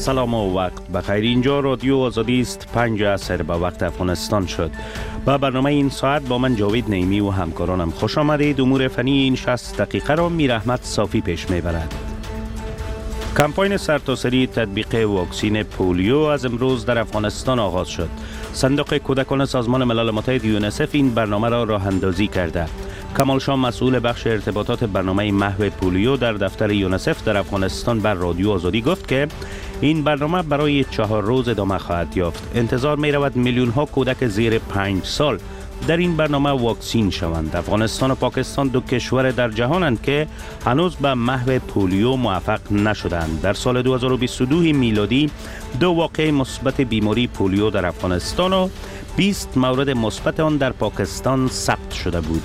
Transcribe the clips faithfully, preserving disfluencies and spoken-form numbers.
سلام و وقت بخیر. اینجا رادیو آزادی است. پنج عصر به وقت افغانستان شد. با برنامه این ساعت با من جاوید نعیمی و همکارانم خوش آمدید. امور فنی این شصت دقیقه را میر احمد صافی پیش میبرد. کمپاین سرتاسری تطبیق واکسین پولیو از امروز در افغانستان آغاز شد. صندوق کودکان سازمان ملل متحد یونیسف این برنامه را راه اندازی کرده. کمال شاه مسئول بخش ارتباطات برنامه محو پولیو در دفتر یونیسف در افغانستان بر رادیو آزادی گفت که این برنامه برای چهار روز ادامه خواهد یافت. انتظار می رود میلیون ها کودک زیر پنج سال در این برنامه واکسین شوند. افغانستان و پاکستان دو کشور در جهانند که هنوز به محو پولیو موفق نشدند. در سال دو هزار و بیست و دو میلادی دو واقعه مثبت بیماری پولیو در افغانستان و بیست مورد مثبت آن در پاکستان ثبت شده بود.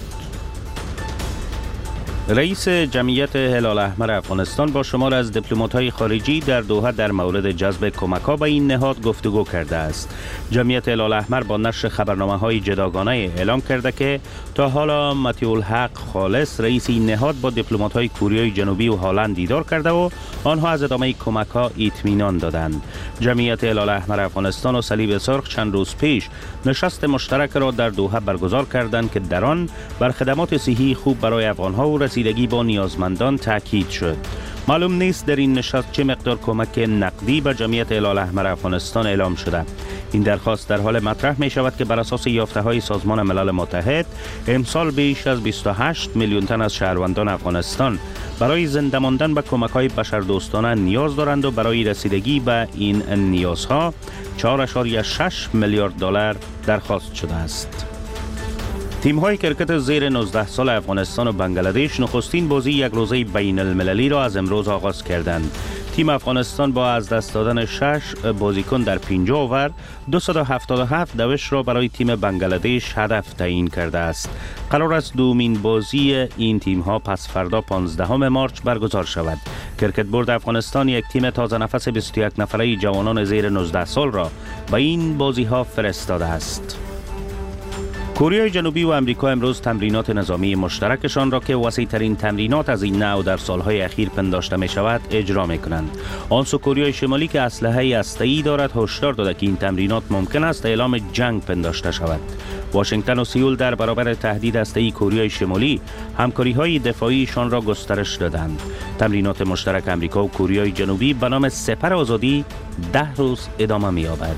رئیس جمعیت هلال احمر افغانستان با شمار از دیپلمات‌های خارجی در دوحه در مورد جذب کمک‌ها به این نهاد گفتگو کرده است. جمعیت هلال احمر با نشر خبرنامه‌های جداگانه اعلام کرده که تا حالا مطیع الحق خالص رئیس این نهاد با دیپلمات‌های کوریای جنوبی و هلند دیدار کرده و آنها از ادامه کمک‌ها اطمینان دادند. جمعیت هلال احمر افغانستان و صلیب سرخ چند روز پیش نشست مشترک را در دوحه برگزار کردند که در آن بر خدمات صحی خوب برای افغان‌ها و رسیدگی با نیازمندان تاکید شد. معلوم نیست در این نشست چه مقدار کمک نقدی به جمعیت هلال احمر افغانستان اعلام شده. این درخواست در حال مطرح می شود که بر اساس یافته‌های سازمان ملل متحد امسال بیش از بیست و هشت میلیون تن از شهروندان افغانستان برای زنده ماندن به کمک‌های بشردوستانه نیاز دارند و برای رسیدگی به این نیازها چهار ممیز شش میلیارد دلار درخواست شده است. تیم‌های کرکت زیر نوزده سال افغانستان و بنگلادش نخستین بازی یک روزه بین المللی را از امروز آغاز کردند. تیم افغانستان با از دست دادن شش بازیکن در پنجاه اوور دویست و هفتاد و هفت دوش را برای تیم بنگلادش هدف تعیین کرده است. قرار است دومین بازی این تیم‌ها پس فردا پانزدهم مارس برگزار شود. کرکت بورد افغانستان یک تیم تازه نفس بیست و یک نفره جوانان زیر نوزده سال را به این بازی‌ها فرستاده است. کره جنوبی و امریکا امروز تمرینات نظامی مشترکشان را که وسیع‌ترین تمرینات از این نوع در سالهای اخیر پنداشته می شود اجرا می کنند. آن سو کره شمالی که اسلحه هسته‌ای دارد هشدار داده که این تمرینات ممکن است اعلام جنگ پنداشته شود. واشنگتن و سئول در برابر تهدید هسته‌ای کره شمالی همکاری‌های دفاعیشان را گسترش دادند. تمرینات مشترک امریکا و کره جنوبی به نام سپر آزادی ده روز ادامه می‌یابد.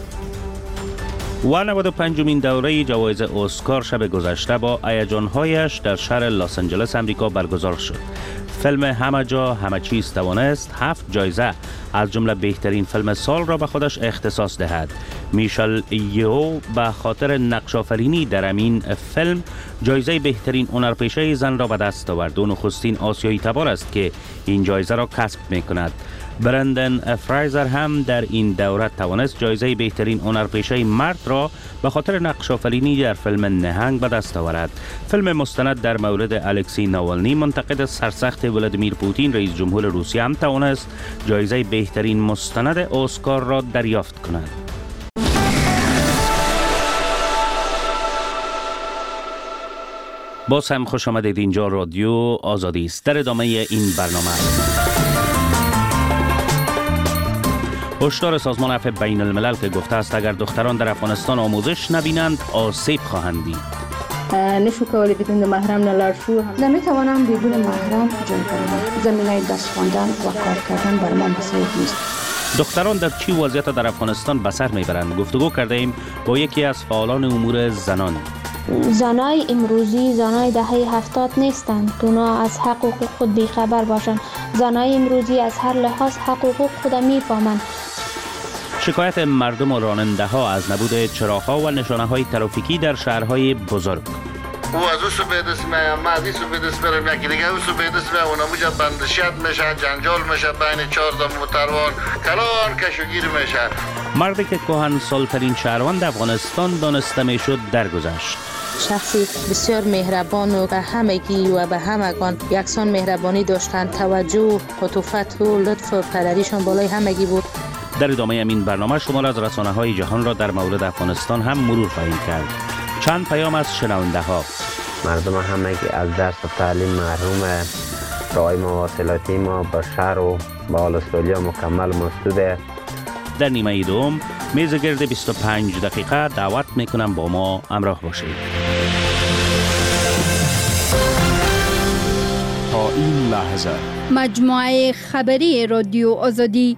و نود و پنجمین دوره جوایز اسکار شب گذشته با هیجان‌هایش در شهر لس آنجلس امریکا برگزار شد. فیلم همه جا همه چیز توانست هفت جایزه از جمله بهترین فیلم سال را به خودش اختصاص دهد. میشل یهو به خاطر نقش آفرینی در این فیلم جایزه بهترین هنرپیشه زن را به دست آورد. او نخستین آسیایی تبار است که این جایزه را کسب می‌کند. برندن فرایزر هم در این دوره توانست جایزه بهترین هنرپیشه مرد را به خاطر نقش آفرینی در فیلم نهنگ به دست آورد. فیلم مستند در مورد الکسی ناوالنی منتقد سرسخت ولادیمیر پوتین رئیس جمهور روسیه هم توانست جایزه بهترین مستند اسکار را دریافت کند. باز هم خوش آمدید. اینجا رادیو آزادی است. در ادامه این برنامه هشدار سازمان عفو بین الملل که گفته است اگر دختران در افغانستان آموزش نبینند آسیب خواهند دید. نشو کولی بدون محرم نلار شو هم نمیتوانم بدون محرم جان کنم. زمینه دست خواندن و کار کردن بر من بسیار نیست. دختران در چی وضعیت در افغانستان به سر میبرند؟ گفتگو کرده ایم با یکی از فعالان امور زنان. زنای امروزی زنای دهه هفتاد نیستند. اونا از حقوق خود بیخبر باشند. زنای امروزی از هر لحاظ حقوق خود میفهمند. شکایت مردم و راننده ها از نبود چراغ‌ها و نشانه های ترافیکی در شهرهای بزرگ. او از او سو بیدست میام، ما از این سو بیدست برم، یکی دیگه او سو بیدست میام، اونا موجا بندشیت میشه، جنجال میشه بین چهار تا موتروان، کلان کشوگیر میشه. مردی که کهن سالترین شهروند افغانستان دانسته میشد درگذشت. شخصی بسیار مهربان و به همگی و به همگان یکسان مهربانی داشتند. توجه، عطوفت و لطف و پدریشان بالای همگی بود. در ادامه این برنامه شمار از رسانه‌های جهان را در مورد افغانستان هم مرور خواهیم کرد. چند پیام از شنونده ها. مردم همگی از درس و تعلیم محروم. رای مواصلاتی ما با شهر و با استرالیا مکمل مسدود. در نیمه دوم میز گرد بیست و پنج دقیقه دعوت میکنم با ما همراه باشید. تا این لحظه مجموعه خبری رادیو آزادی.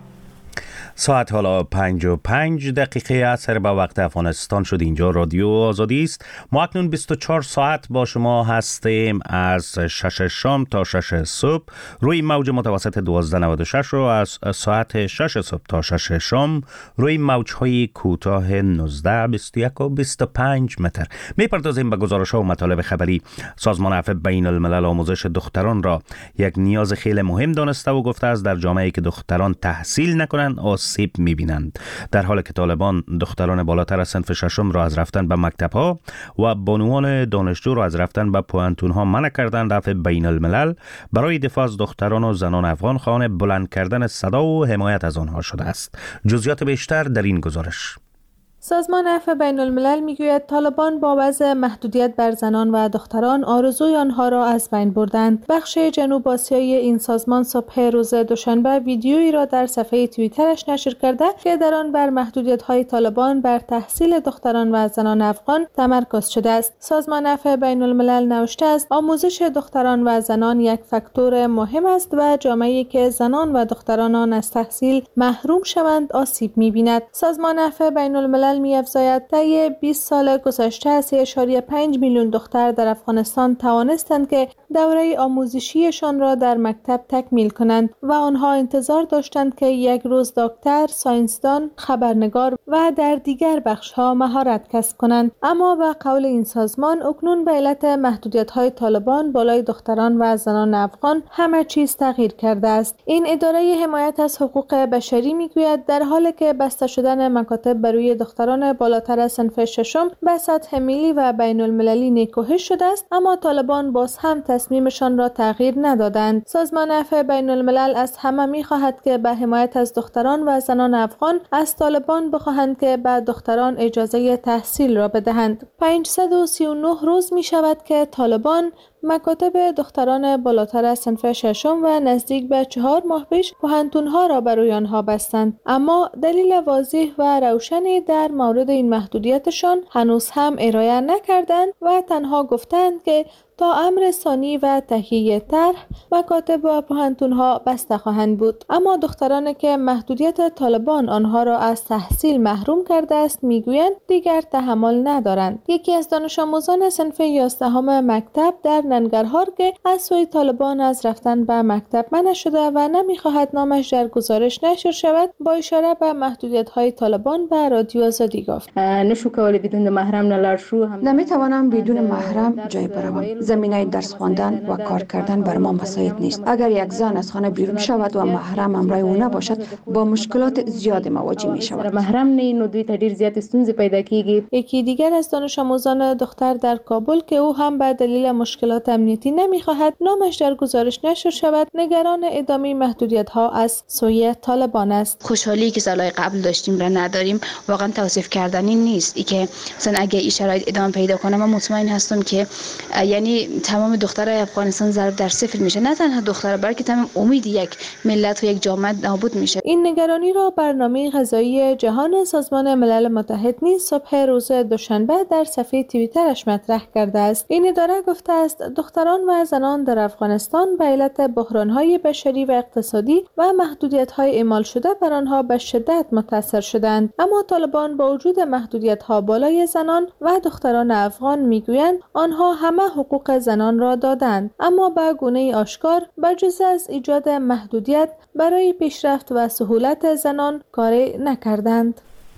ساعت حالا پنج و پنج دقیقه عصر به وقت افغانستان شد. اینجا رادیو آزادی است. ما اکنون بیست و چهار ساعت با شما هستیم، از شش شام تا شش صبح روی موج متوسط دوازده نود و شش و از ساعت شش صبح تا شش شام روی موج‌های کوتاه نوزده، بیست و یک و بیست و پنج متر. میپردازیم به گزارش‌ها و مطالب خبری. سازمان عفو بین الملل آموزش دختران را یک نیاز خیلی مهم دانسته و گفته است در جامعه‌ای که دختران تحصیل نکنند آسیب می‌بینند. در حالی که طالبان دختران بالاتر از صنف ششم را از رفتن به مکتب‌ها و بانوان دانشجو را از رفتن به پوهنتون‌ها منع کردند، عفو بین الملل برای دفاع از دختران و زنان افغان خواهان بلند کردن صدا و حمایت از آنها شده است. جزئیات بیشتر در این گزارش. سازمان عفو بین الملل میگوید طالبان با وضع محدودیت بر زنان و دختران آرزوی آنها را از بین بردند. بخش جنوب آسیایی این سازمان صبح روز دوشنبه ویدیویی را در صفحه توییترش نشر کرده که در آن بر محدودیت‌های طالبان بر تحصیل دختران و زنان افغان تمرکز شده است. سازمان عفو بین الملل نوشته است آموزش دختران و زنان یک فاکتور مهم است و جامعه‌ای که زنان و دختران آن از تحصیل محروم شوند آسیب می‌بیند. سازمان عفو بین الملل می افزاید طی بیست سال گذشته سه اشاره پنج میلیون دختر در افغانستان توانستند که دوره آموزشیشان را در مکتب تکمیل کنند و آنها انتظار داشتند که یک روز دکتر، ساینسدان، خبرنگار و در دیگر بخش‌ها مهارت کسب کنند. اما به قول این سازمان اکنون به علت محدودیت‌های طالبان بالای دختران و زنان افغان همه چیز تغییر کرده است. این اداره حمایت از حقوق بشری میگوید در حالی که بسته شدن مکاتب برای دختران بالاتر از صنف ششم به سطح ملی و بین المللی نیکوهش شده است، اما طالبان باز هم تصمیمشان را تغییر ندادند. سازمان عفو بین الملل از همه می‌خواهد که به حمایت از دختران و زنان افغان از طالبان بخواهند که به دختران اجازه تحصیل را بدهند. پانصد و سی و نه روز می شود که طالبان مکاتب دختران بالاتر از صنف ششم و نزدیک به چهار ماه پیش پوهنتون‌ها را برای آنها بستند، اما دلیل واضح و روشنی در مورد این محدودیتشان هنوز هم ارائه نکردند و تنها گفتند که تا امر ثانی و تهیه طرح مکاتب و پوهنتون‌ها بسته خواهند بود. اما دخترانی که محدودیت طالبان آنها را از تحصیل محروم کرده است میگویند دیگر تحمل ندارند. یکی از دانش آموزان صنف یازدهم مکتب در ننگرهار که از سوی طالبان از رفتن به مکتب منع شده و نمیخواهد نامش در گزارش نشر شود، با اشاره به محدودیت‌های طالبان به رادیو آزادی گفت: نشو کولی بدون محرم نلار شو هم نمیتوانم بدون محرم جای بروم. زمینه درس خواندن و کار کردن بر ما مساعد نیست. اگر یک زن از خانه بیرون شود و محرم همراه او نباشد با مشکلات زیاد مواجه می شود. محرم نه نو دوی ته ډیر زیات ستونزې پیدا کیږي. یکی دیگر از دانش آموزان دختر در کابل که او هم به دلیل مشکلات امنیتی نمیخواهد نامش در گزارش نشر شود، نگران ادامه محدودیت ها از سوی طالبان است. خوشحالی که سالهای قبل داشتیم را نداریم واقعا توصیف کردنی نیست. ای که مثلا اگه این شرایط ادامه پیدا کنه من مطمئن هستم که یعنی تمام دخترای افغانستان ضرب در صفر میشه، نه تنها دخترها بلکه تمام امید یک ملت و یک جامعه نابود میشه. این نگرانی را برنامه غذایی جهان سازمان ملل متحد نیز صبح روز دوشنبه در صفحه توییترش مطرح کرده است. این اداره گفته است دختران و زنان در افغانستان به علت بحران‌های بشری و اقتصادی و محدودیت‌های اعمال شده بر آنها به شدت متاثر شدند، اما طالبان با وجود محدودیت‌ها بالای زنان و دختران افغان میگویند آنها همه حقوق زنان را دادند، اما به گونه آشکار بجز از ایجاد محدودیت برای پیشرفت و سهولت زنان کاری نکردند.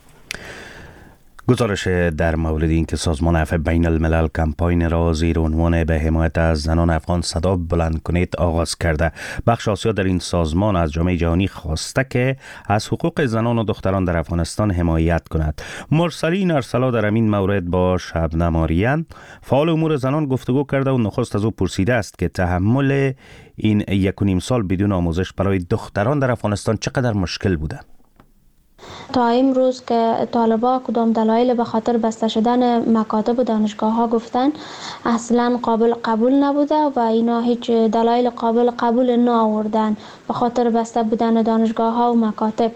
گزارش در مورد اینکه سازمان عفو بین الملل کمپاین را زیر عنوان به حمایت از زنان افغان صدا بلند کنید آغاز کرده. بخش آسیا در این سازمان از جامعه جهانی خواسته که از حقوق زنان و دختران در افغانستان حمایت کند. مرسلین ارسلا در این مورد با شبنم آریان فعال امور زنان گفتگو کرده و نخست از او پرسیده است که تحمل این یک و نیم سال بدون آموزش برای دختران در افغانستان چقدر مشکل بوده. تا امروز که طالبا کدام دلایل به خاطر بسته شدن مکاتب و دانشگاه ها گفتن اصلا قابل قبول نبوده و اینا هیچ دلایل قابل قبول نآوردن به خاطر بسته بودن دانشگاه ها و مکاتب،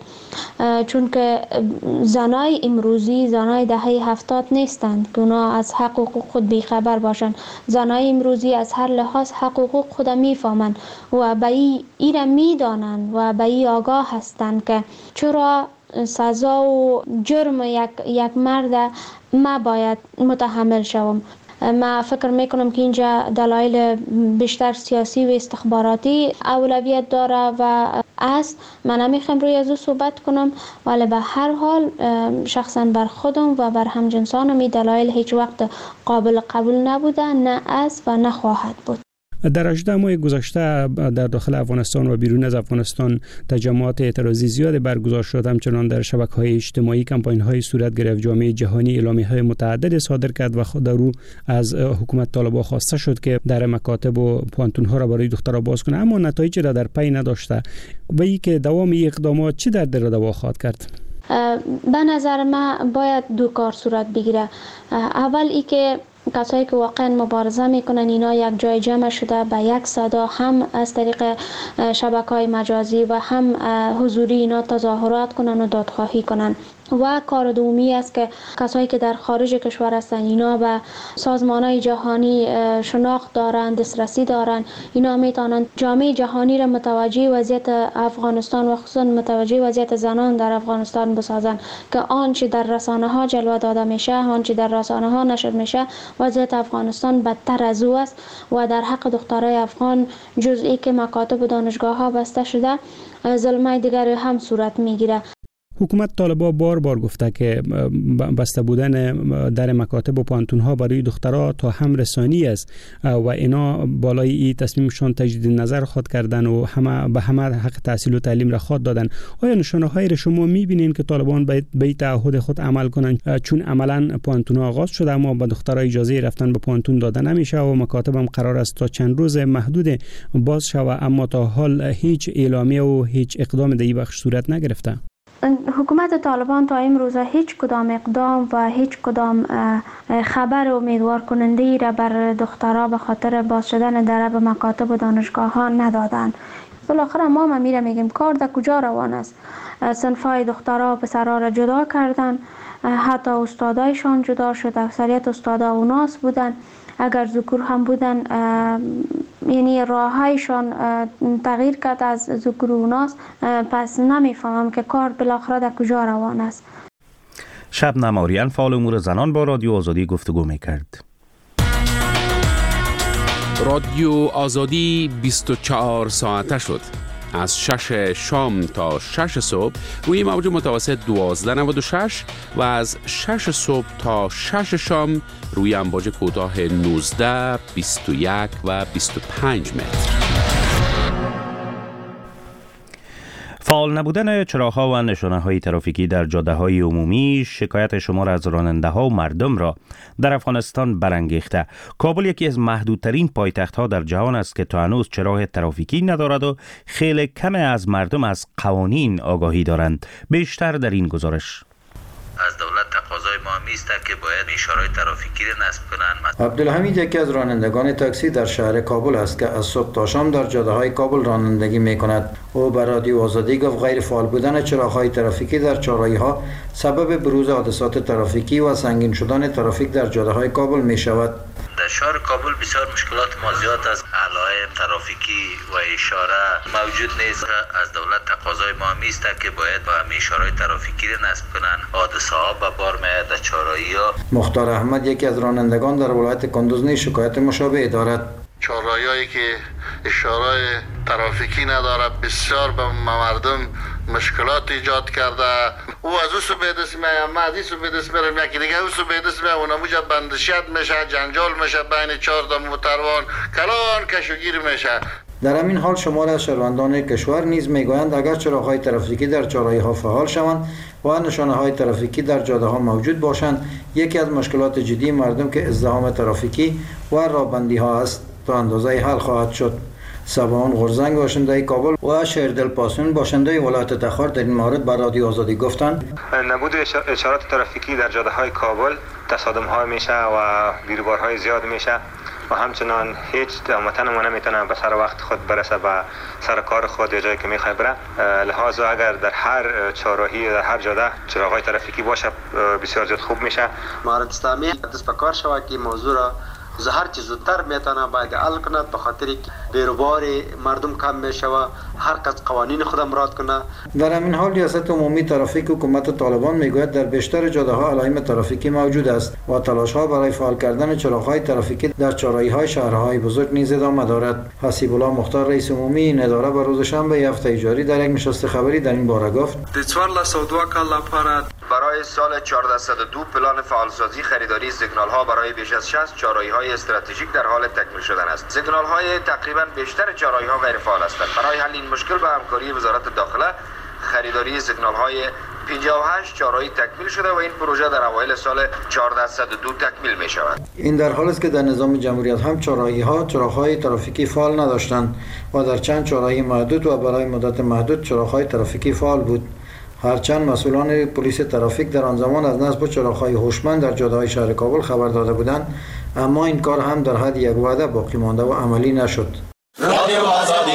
چون که زنای امروزی زنای دهه هفتاد نیستند که اونا از حقوق خود بیخبر باشند. زنای امروزی از هر لحاظ حقوق خود میفهمند و به این میدانند و به این آگاه هستند که چرا سزا و جرم یک, یک مرد ما باید متحمل شوم. ما فکر میکنم که اینجا دلایل بیشتر سیاسی و استخباراتی اولویت داره و است. من نمیخوام روی از او صحبت کنم، ولی به هر حال شخصا بر خودم و بر همجنسانم این دلایل هیچ وقت قابل قبول نبوده، نه است و نه خواهد بود. در هجده ماه گذشته در داخل افغانستان و بیرون از افغانستان تجمعات اعتراضی زیاد برگزار شد، همچنان در شبکه‌های اجتماعی کمپاین‌های صورت گرفت. جامعه جهانی اعلامیه‌های متعدد صادر کرد و خود در او از حکومت طالبان خواسته شد که در مکاتب و پانتون‌ها را برای دخترها باز کنه، اما نتایجی را در پی نداشته و ای که دوام این اقدامات چی در در دوا خواهد کرد؟ به نظر من باید دو کار صورت بگیره. اول ای که کسایی که واقعا مبارزه میکنن اینا یک جای جمع شده به یک صدا، هم از طریق شبکه‌های مجازی و هم حضوری اینا تظاهرات کنن و دادخواهی کنن. و کار دومی است که کسایی که در خارج کشور هستن اینا به سازمان‌های جهانی شناخت دارند، دسترسی دارند، اینا میتونن جامعه جهانی را متوجه وضعیت افغانستان و خصوصا متوجه وضعیت زنان در افغانستان بسازن که آنچه در رسانه ها جلوه داده میشه، آنچه در رسانه ها نشر میشه، وضعیت افغانستان بدتر از او است و در حق دخترای افغان جزئی که مکاتب و دانشگاه ها بسته شده ظلمای دیگر هم صورت میگیره. حکومت طالبان بار بار گفته که بسته بودن در مکاتب و پانتون‌ها برای دخترها تا هم رسانی است و اینا بالای این تصمیمشان تجدید نظر خود کردن و همه به همه حق تحصیل و تعلیم را خود دادن. آیا نشانه‌هایی را شما می‌بینید که طالبان به تعهد خود عمل کنند؟ چون عملاً پانتون‌ها آغاز شده اما به دخترها اجازه رفتن به پانتون داده نمیشه و مکاتب هم قرار است تا چند روز محدود باز شود، اما تا حال هیچ اعلامیه و هیچ اقدام در این بخش صورت نگرفته. حکومت طالبان تا امروز هیچ کدام اقدام و هیچ کدام خبر امیدوار کننده ای را بر دخترها به خاطر باز شدن در به مکاتب و دانشگاه ها ندادند. بالاخره ما ما میره میگیم کار در کجا روان است. صنفای دخترها و پسرها را جدا کردن، حتی استادایشان جدا شد، اکثریت استادا اوناس بودن، اگر ذکور هم بودن یعنی راهایشان تغییر کرد از ذکور اوناس. پس نمیفهمم که کار بالاخره در کجا روان است. شبنم آریان فعال امور زنان با رادیو آزادی گفتگو میکرد. رادیو آزادی بیست و چهار ساعته شد. از شش شام تا شش صبح روی موج متوسط دوازده نود و شش و از شش صبح تا شش شام روی امواج کوتاه نوزده، بیست و یک و بیست و پنج متر. فعال نبودن چراغ‌ها و نشانه‌های ترافیکی در جاده‌های عمومی شکایت شمار از راننده‌ها و مردم را در افغانستان برانگیخته. کابل یکی از محدودترین پایتخت‌ها در جهان است که تا هنوز چراغ ترافیکی ندارد و خیلی کم از مردم از قوانین آگاهی دارند. بیشتر در این گزارش. از دولت تقاضای مهمی است که باید اشارات ترافیکی را نصب کنند. عبدالحمید یکی از رانندگان تاکسی در شهر کابل است که از صبح تا شام در جاده‌های کابل رانندگی می‌کند. او بر رادیو آزادی گفت غیر فعال بودن چراغ‌های ترافیکی در چهارراهی‌ها سبب بروز حادثات ترافیکی و سنگین شدن ترافیک در جاده‌های کابل می‌شود. در شهر کابل بسیار مشکلات ما زیاد از علائم ترافیکی و اشاره موجود نیست. از دولت تقاضای مهمی است که باید با همه اشارات ترافیکی را نصب کنند. حادثه ها به بار میآید در چهارراهی‌ها. مختار احمد یکی از رانندگان در ولایت کندوز نیز شکایت مشابه دارد. چهارراهی‌هایی که اشاره ترافیکی نداره بسیار به مردم مشکلات ایجاد کرده. او از او سو به دست میاد، ما از این سو به دست میرم، یکی دیگه او سو به دست میاد، اونم اونجا بندشیت میشه، جنجال میشه بین چهار تا موتروان، کلان کشوگیر میشه. در همین حال شمار از شهروندان کشور نیز میگویند اگر چراغ‌های ترافیکی در چهارراهی‌ها فعال شوند و نشانه‌های ترافیکی در جاده‌ها موجود باشند، یکی از مشکلات جدی مردم که ازدحام ترافیکی و راهبندی‌ها است تا اندازه حل خواهد شد. سباان غرزنگ باشنده کابل و شیردل پاسون باشنده ولایت تخار در این مورد بر رادیو آزادی گفتند نبود اشارات ترافیکی در جاده‌های کابل تصادم‌ها میشه و بیروبارهای زیاد میشه و همچنان هیچ وطن ما نمیتونه به سر وقت خود برسه به سر کار خود یا جایی که میخواد بره. لحاظا اگر در هر چهارراهی در هر جاده چراغ‌های ترافیکی باشه بسیار زیاد خوب میشه. مهارت اسلامی دست به کار شود که موضوع را هر چیز زودتر میتونه باید حل کند به خاطر بیروبار مردم کم میشه و هر کس قوانین خود مراد کنه. در همین حال ریاست عمومی ترافیک حکومت طالبان میگوید در بیشتر جاده‌ها علائم ترافیکی موجود است و تلاش‌ها برای فعال کردن چراغ‌های ترافیکی در چهارراهی‌های شهرهای بزرگ نیز ادامه دارد. حسیب الله مختار رئیس عمومی این اداره بر روز شنبه هفته جاری در یک نشست خبری در این باره گفت: برای سال چهارصد و دو پلان فعالسازی خریداری سیگنال‌ها برای بیش از شصت چهارراهی‌های استراتژیک در حال تکمیل شدن است. سیگنال‌های تقریباً بیشتر چهارراهی‌ها غیر فعال هستند. برای حل این مشکل به همکاری وزارت داخله خریداری سیگنال‌های پنجاه و هشت چهارراهی تکمیل شده و این پروژه در اوایل سال چهارصد و دو تکمیل می شود. این در حالی است که در نظام جمهوریت هم چهارراهی‌ها چراغ‌های ترافیکی فعال نداشتند و در چند چهارراهی محدود و برای مدت محدود چراغ‌های ترافیکی فعال بود. هرچند مسئولان پلیس ترافیک در آن زمان از نصب چراغ‌های هوشمند در جاده‌های شهر کابل خبر داده بودند، اما این کار هم در حد یک وعده باقی مانده و عملی نشد. رادیو آزادی.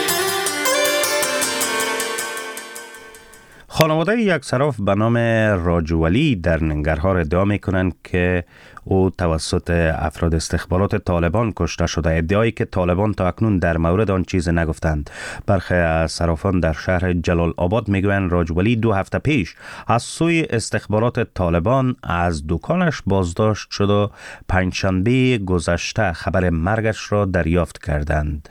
خانواده یک صراف به نام راجولی در ننگرهار ادعا می‌کنند که او توسط افراد استخبارات طالبان کشته شده. ادعایی که طالبان تا اکنون در مورد آن چیز نگفتند. برخی از صرافان در شهر جلال آباد میگویند راجولی دو هفته پیش از سوی استخبارات طالبان از دکانش بازداشت شد و پنجشنبه گذشته خبر مرگش را دریافت کردند.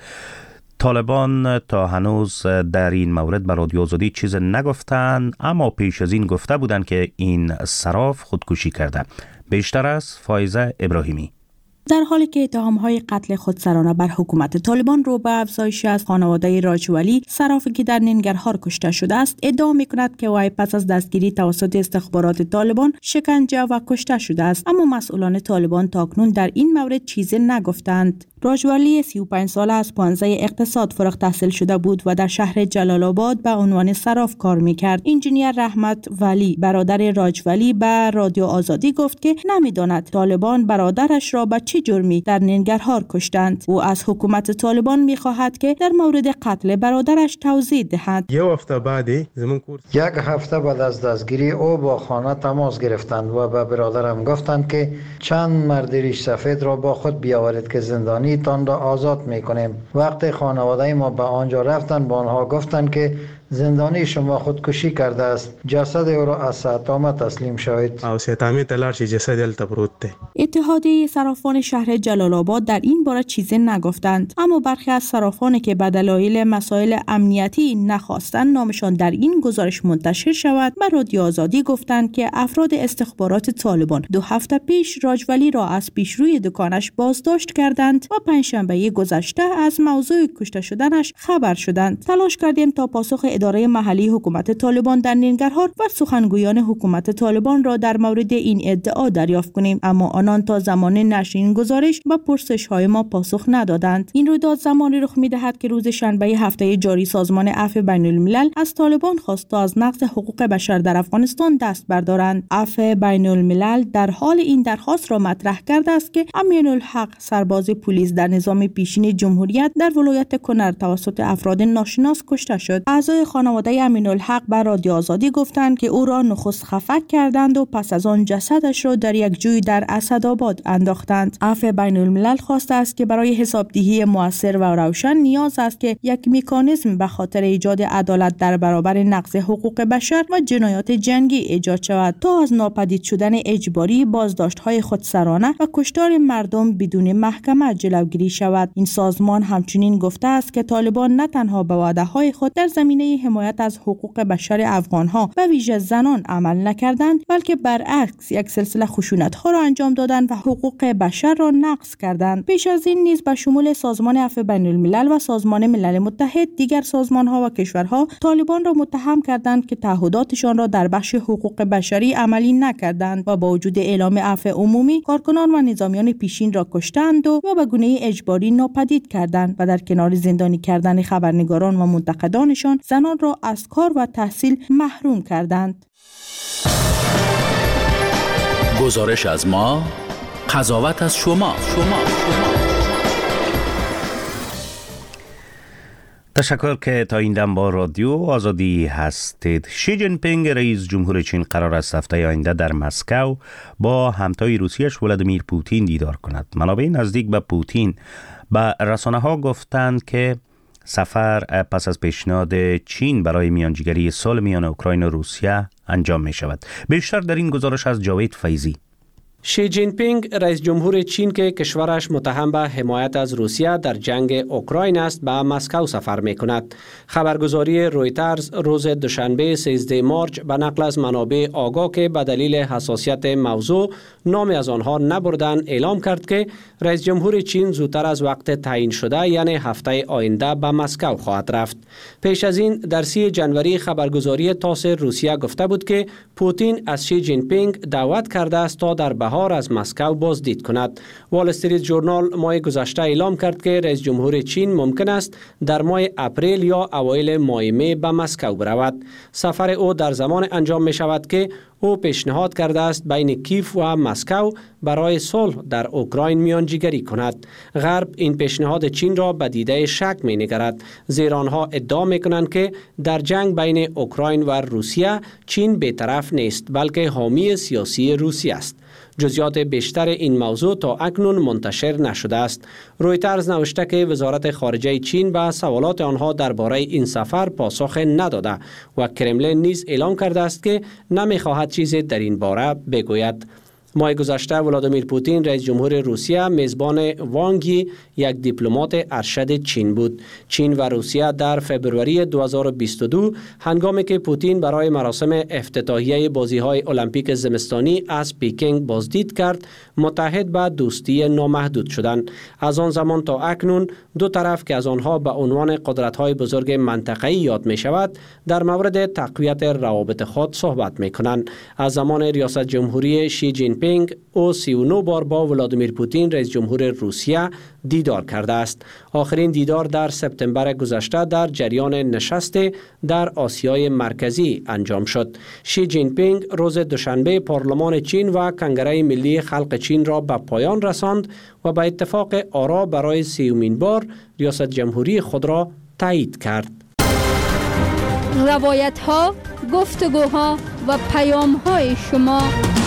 طالبان تا هنوز در این مورد به رادیو آزادی چیز نگفتند، اما پیش از این گفته بودند که این صراف خودکشی کرده. بیشتر از فایزه ابراهیمی. در حالی که اتهام‌های قتل خودسرانه بر حکومت طالبان رو به افزایش از خانواده راجولی، صرافی که در ننگرهار کشته شده است، ادعا می‌کند که وی پس از دستگیری توسط استخبارات طالبان شکنجه و کشته شده است، اما مسئولان طالبان تاکنون در این مورد چیزی نگفتند. راجولی سی و پنج ساله از پانزه اقتصاد فارغ التحصیل شده بود و در شهر جلال آباد به عنوان صراف کار می‌کرد. انجینیر رحمت ولی برادر راجولی به رادیو آزادی گفت که نمی‌داند طالبان برادرش را به چه جرمی در ننگرهار کشتند. او از حکومت طالبان می‌خواهد که در مورد قتل برادرش توضیح دهد. یک هفته بعد یک هفته بعد از دستگیری او با خانه تماس گرفتند و به برادرم گفتند که چند مرد ریش سفید را با خود بیاورید که زندانی تان را آزاد میکنیم. وقتی خانواده ما به آنجا رفتند با آنها گفتند که زندانی شما خودکشی کرده است، جسد او را از ساتامه تسلیم شوید. او ساتامه تلار چې جسد دلته پروت دی. اتحادیه صرافان شهر جلال آباد در این باره چیزی نگفتند، اما برخی از صرافانی که به دلایل مسائل امنیتی نخواستند نامشان در این گزارش منتشر شود، به رادیو آزادی گفتند که افراد استخبارات طالبان دو هفته پیش راجولی را از پیشروی دکانش بازداشت کردند و پنجشنبه گذشته از موضوع کشته شدنش خبر شدند. تلاش کردیم تا پاسخ اداره محلی حکومت طالبان در ننگرهار و سخنگویان حکومت طالبان را در مورد این ادعا دریافت کنیم، اما آنان تا زمان نشر این گزارش و پرسش‌های ما پاسخ ندادند. این رویداد زمانی رخ می‌دهد که روز شنبه هفته جاری سازمان عفو بین‌الملل از طالبان خواست تا از نقض حقوق بشر در افغانستان دست بردارند. عفو بین‌الملل در حال این درخواست را مطرح کرده است که امین الحق، سرباز پلیس در نظام پیشین جمهوریت در ولایت کنر توسط افراد ناشناس کشته شد. اعضای خانواده امین الحق بر رادیو آزادی گفتند که او را نخست خفک کردند و پس از آن جسدش را در یک جوی در اسدآباد انداختند. عفو بین‌الملل خواسته است که برای حسابدهی موثر و روشن نیاز است که یک مکانیزم به خاطر ایجاد عدالت در برابر نقض حقوق بشر و جنایات جنگی ایجاد شود تا از ناپدید شدن اجباری، بازداشت‌های خودسرانه و کشتار مردم بدون محکمه جلوگیری شود. این سازمان همچنین گفته است که طالبان نه تنها به وعده‌های خود در زمینه نظامی حمایت از حقوق بشر افغان‌ها و ویژه زنان عمل نکردند، بلکه برعکس یک سلسله خشونت‌ها را انجام دادند و حقوق بشر را نقض کردند. پیش از این نیز به شمول سازمان عفو بین الملل و سازمان ملل متحد، دیگر سازمان‌ها و کشورها طالبان را متهم کردند که تعهداتشان را در بخش حقوق بشری عملی نکردند و با وجود اعلام عفو عمومی کارکنان و نظامیان پیشین را کشتند و به گونه اجباری ناپدید کردند و در کنار زندانی کردن خبرنگاران و منتقدانشان زنان را از کار و تحصیل محروم کردند. گزارش از ما، قضاوت از شما. شما. تشکر که تا این دم با رادیو آزادی هستید. شی جین پینگ رئیس جمهور چین قرار است هفته آینده در مسکو با همتای روسیه‌اش ولادیمیر پوتین دیدار کند. منابع نزدیک به پوتین به رسانه ها گفتند که سفر پس از پیشنهاد چین برای میانجیگری صلح میان اوکراین و روسیه انجام می شود. بیشتر در این گزارش از جاوید فیضی. شی جین پینگ رئیس جمهور چین که کشورش متهم به حمایت از روسیه در جنگ اوکراین است به مسکو سفر می کند. خبرگزاری رویترز روز دوشنبه سیزده مارچ به نقل از منابع آگاه که به دلیل حساسیت موضوع نام از آنها نبردند اعلام کرد که رئیس جمهور چین زودتر از وقت تعیین شده یعنی هفته آینده به مسکو خواهد رفت. پیش از این در سی جنوری خبرگزاری تاس روسیه گفته بود که پوتین از شی جین پینگ دعوت کرده است تا در بهار از مسکو بازدید کند. وال استریت ژورنال ماه گذشته اعلام کرد که رئیس جمهور چین ممکن است در ماه اپریل یا اوایل ماه می به مسکو برود. سفر او در زمان انجام می شود که او پیشنهاد کرده است بین کیف و مسکو برای صلح در اوکراین میانجیگری کند. غرب این پیشنهاد چین را به دیده شک می نگرد، زیرا آنها ادعا می کنند که در جنگ بین اوکراین و روسیه چین بی‌طرف نیست بلکه حامی سیاسی روسیه است. جزئیات بیشتر این موضوع تا اکنون منتشر نشده است. رویترز نوشته که وزارت خارجه چین به سوالات آنها درباره این سفر پاسخ نداده و کرملین نیز اعلام کرده است که نمی‌خواهد چیزی در این باره بگوید. ماه گذشته ولادیمیر پوتین رئیس جمهور روسیه میزبان وانگی یک دیپلمات ارشد چین بود. چین و روسیه در فبروری دو هزار و بیست و دو هنگامی که پوتین برای مراسم افتتاحیه بازی‌های المپیک زمستانی از پکینگ بازدید کرد متحد به دوستی نامحدود شدند. از آن زمان تا اکنون دو طرف که از آنها به عنوان قدرت‌های بزرگ منطقه‌ای یاد می‌شود در مورد تقویت روابط خود صحبت می‌کنند. از زمان ریاست جمهوری شی جین پینگ او سی و نه بار با ولادیمیر پوتین رئیس جمهور روسیه دیدار کرده است. آخرین دیدار در سپتامبر گذشته در جریان نشست در آسیای مرکزی انجام شد. شی جین پینگ روز دوشنبه پارلمان چین و کنگره ملی خلق چین را به پایان رساند و به اتفاق آرا برای سیومین بار ریاست جمهوری خود را تایید کرد. روایت ها، گفتگوها و پیام های شما.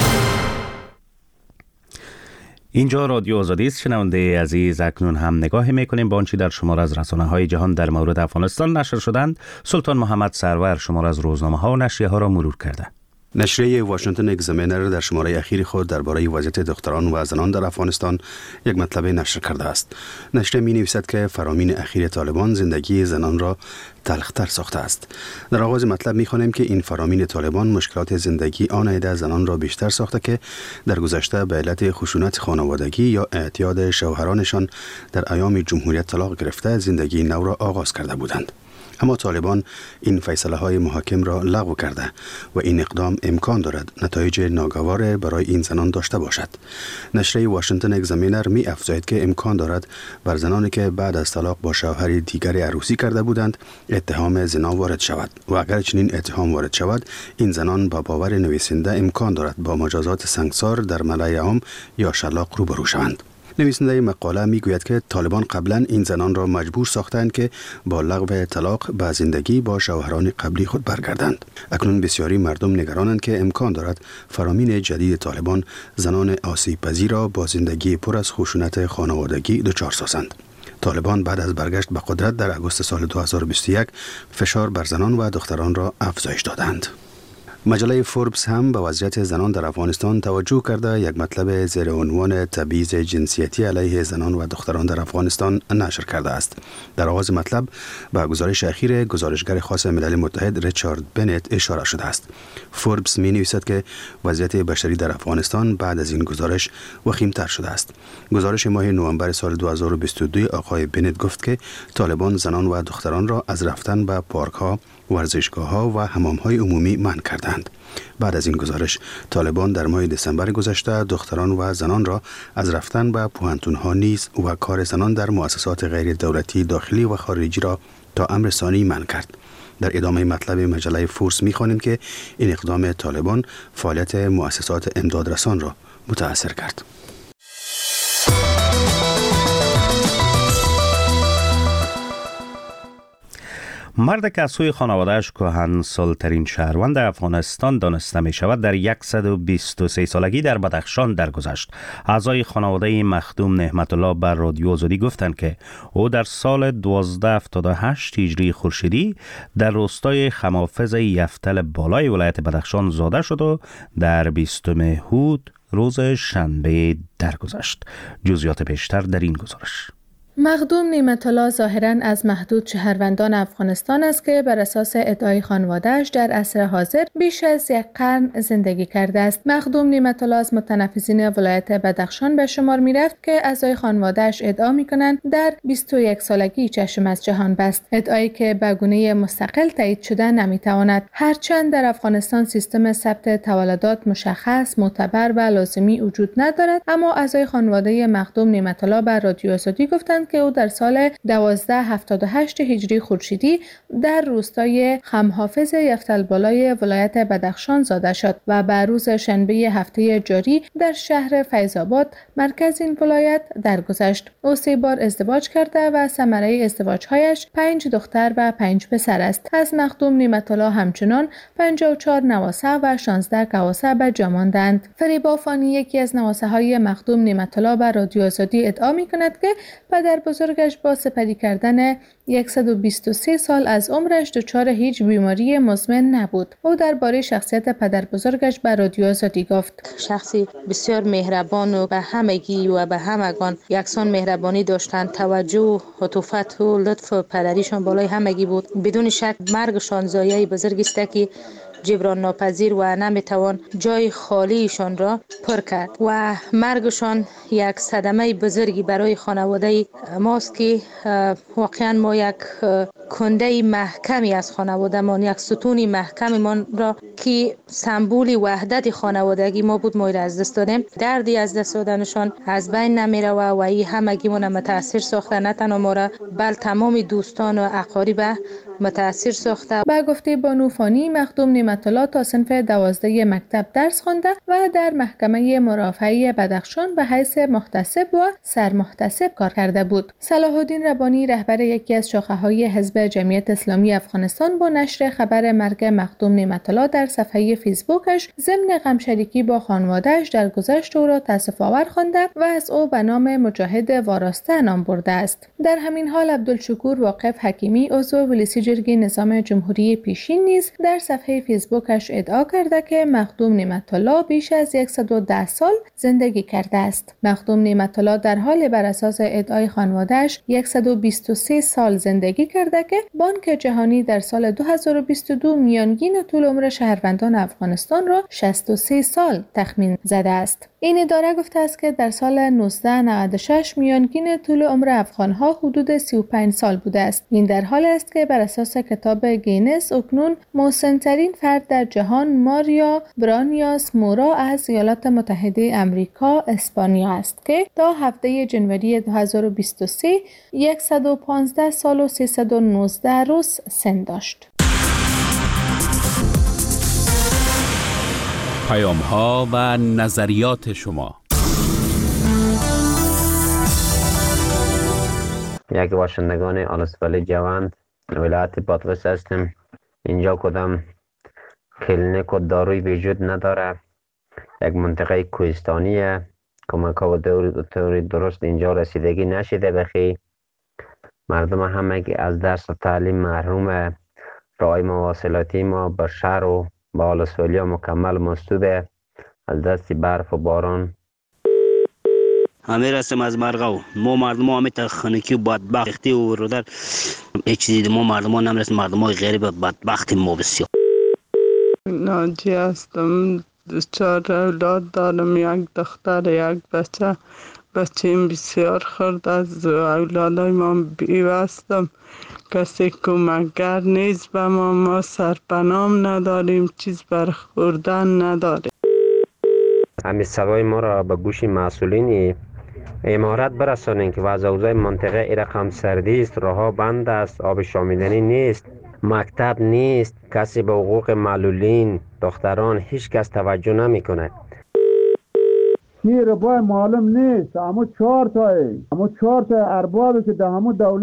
اینجا رادیو آزادی است. شنونده عزیز، اکنون هم نگاه میکنیم به آنچه در شمار از رسانه‌های جهان در مورد افغانستان نشر شدند. سلطان محمد سرور شمار از روزنامه‌ها و نشریه‌ها را مرور کرده. نشریه واشنگتن اگزامینر در شماره اخیر خود درباره وضعیت دختران و زنان در افغانستان یک مطلب نشر کرده است. نشریه می نویسد که فرامین اخیر طالبان زندگی زنان را تلختر ساخته است. در آغاز مطلب می خوانیم که این فرامین طالبان مشکلات زندگی آن عده زنان را بیشتر ساخته که در گذشته به علت خشونت خانوادگی یا اعتیاد شوهرانشان در ایام جمهوریت طلاق گرفته زندگی نو را آغاز کرده بودند. اما طالبان این فیصله های محاکم را لغو کرده و این اقدام امکان دارد نتایج ناگوار برای این زنان داشته باشد. نشریه واشنگتن اگزامینر می افزاید که امکان دارد بر زنانی که بعد از طلاق با شوهر دیگری عروسی کرده بودند اتهام زنا وارد شود و اگر چنین اتهام وارد شود این زنان با باور نویسنده امکان دارد با مجازات سنگسار در ملأ عام یا شلاق روبرو شوند. نویسنده مقاله میگوید که طالبان قبلا این زنان را مجبور ساختند که با لغو طلاق به زندگی با شوهران قبلی خود برگردند. اکنون بسیاری مردم نگرانند که امکان دارد فرامین جدید طالبان زنان آسیب پذیر را با زندگی پر از خشونت خانوادگی دچار سازند. طالبان بعد از برگشت به قدرت در آگوست سال دو هزار و بیست و یک فشار بر زنان و دختران را افزایش دادند. مجله فوربس هم به وضعیت زنان در افغانستان توجه کرده یک مطلب زیر عنوان تبعیض جنسیتی علیه زنان و دختران در افغانستان نشر کرده است. در آغاز مطلب به گزارش اخیر گزارشگر خاص ملل متحد ریچارد بنت اشاره شده است. فوربس می نویسد که وضعیت بشری در افغانستان بعد از این گزارش وخیم‌تر شده است. گزارش ماه نوامبر سال دو هزار و بیست و دو آقای بنت گفت که طالبان زنان و دختران را از رفتن به پارک‌ها، ورزشگاه‌ها و حمام‌های عمومی منع کردند. بعد از این گزارش طالبان در ماه دسامبر گذشته دختران و زنان را از رفتن به پوهنتون‌ها نیز و کار زنان در مؤسسات غیر دولتی داخلی و خارجی را تا امر ثانی منع کرد. در ادامه مطلب مجله فورس می‌خوانیم که این اقدام طالبان فعالیت مؤسسات امدادرسان را متاثر کرد. مرد که از سوی خانواده‌اش کهن سالترین شهروند افغانستان دانسته می شود در صد و بیست و سه سالگی در بدخشان درگذشت. اعضای خانواده مخدوم نعمت الله بر رادیو آزادی گفتند که او در سال دوازده هفتاد و هشت هجری خورشیدی در روستای خمافز یفتل بالای ولایت بدخشان زاده شد و در بیستم هود روز شنبه درگذشت. جزئیات بیشتر در این گزارش. مخدوم نعمت الله ظاهراً از محدود شهروندان افغانستان است که بر اساس ادعای خانواده‌اش در عصر حاضر بیش از یک قرن زندگی کرده است. مخدوم نعمت الله از متنفذین ولایت بدخشان به شمار می‌رفت که اعضای خانواده‌اش ادعا می‌کنند در بیست و یک سالگی چشم از جهان بست، ادعایی که به گونه مستقل تایید شده نمی‌تواند. هرچند در افغانستان سیستم ثبت تولدات مشخص، معتبر و لازمی وجود ندارد، اما اعضای خانواده مخدوم نعمت الله بر رادیو آزادی گفتند که او در سال دوازده هفتاد و هشت هجری خورشیدی در روستای خمحافظ یفتل بالای ولایت بدخشان زاده شد و به روز شنبه هفته جاری در شهر فیض‌آباد مرکز این ولایت درگذشت. او سه بار ازدواج کرده و ثمره ازدواجهایش پنج دختر و پنج پسر است. از مخدوم نعمت الله همچنان پنجاه و چهار نواسه و شانزده کواسه به جا ماندند. فریبا فانی یکی از نواسه های مخدوم نعمت الله بر رادیو آزادی ادعا می‌کند که پدر بزرگش با سپری کردن صد و بیست و سه سال از عمرش دچار هیچ بیماری مزمن نبود. او درباره شخصیت پدر بزرگش به رادیو آزادی گفت: شخصی بسیار مهربان و به همگی و به همگان یکسان مهربانی داشتند. توجه، عطوفت و لطف پدریشان بالای همگی بود. بدون شک مرگشان ضایعه بزرگی است که جبران ناپذیر و نمیتوان جای خالیشان را پر کرد و مرگشان یک صدمه بزرگی برای خانواده ماست که واقعا ما یک کنده محکمی از خانواده ما، یک ستون محکمی ما را که سمبولی وحدت خانوادگی ما بود، ما را از دست دادیم. دردی از دست دادنشان از بین نمیره و این همگی ما متاثر ساخته، نه تنها ما را بل تمام دوستان و اقارب متاثر ساخته. با گفته بانو فانی، مخدوم نعمت الله تا صنف دوازده مکتب درس خوانده و در محکمه مرافعه بدخشان به حیث محتسب و سرمحتسب کار کرده بود. صلاح الدین ربانی، رهبر یکی از شاخه‌های حزب جمعیت اسلامی افغانستان، با نشر خبر مرگ مخدوم نعمت الله در صفحه فیسبوکش ضمن غمشریکی با خانواده‌اش در گذشت او را تأسف‌آور خوانده و از او به نام مجاهد وارسته نام برده است. در همین حال عبدالشکور واقف حکیمی، عضو ولسی جرگه نظام جمهوری پیشین، نیز در صفحه فیسبوکش ادعا کرده که مخدوم نعمت الله بیش از صد و ده سال زندگی کرده است. مخدوم نعمت الله در حال بر اساس ادعای خانواده‌اش صد و بیست و سه سال زندگی کرده که بانک جهانی در سال دو هزار و بیست و دو میانگین طول عمر شهروندان افغانستان را شصت و سه سال تخمین زده است. این اداره گفته است که در سال نوزده نود و شش میانگین طول عمر افغان‌ها حدود سی و پنج سال بوده است. این در حال است که بر اساس کتاب گینس اکنون مسن‌ترین فرد در جهان ماریا برانیاس مورا از ایالات متحده آمریکا اسپانیا است که تا هفته جنوری دو هزار و بیست و سه صد و پانزده سال و سیصد و نوزده روز سن داشت. پیام ها و نظریات شما. یک باشندگان آلسپلی جوان ولایت بادغیس هستیم. اینجا کدام کلینیک و داروی وجود نداره. یک منطقه کوهستانیه. کمک ها و طور درست اینجا رسیدگی نشده بخی. مردم همه از درس و تعلیم محروم. راه مواصلاتی ما به شهر و با آلسولیا مکمل مستوده از دست برف و باران. امیر هستم از مرغاو. ما مردم همه تخنیکی و بدبختی و رو در هیچ چیزی ما مردم ها نمیرسیم. مردم های غریب بدبختی ما بسیار. ناجی هستم. چهار اولاد دارم، یک دختر یک بچه. بچه این بسیار خرد از اولادای ما بیوستم. کسی کمکگر نیست به ما. ما سرپنام نداریم، چیز برخوردن نداریم. همین صدای ما را به گوش مسئولین امارت برسانید که وضع اوضاع منطقه ای رقم سردی است، راهها بند است، آب شامیدنی نیست، مکتب نیست، کسی به حقوق معلولین دختران هیچ کس توجه نمی کند. شیر بای معلوم نیست، همو چهار تایی همو چهار تا اربابی که در همو دولت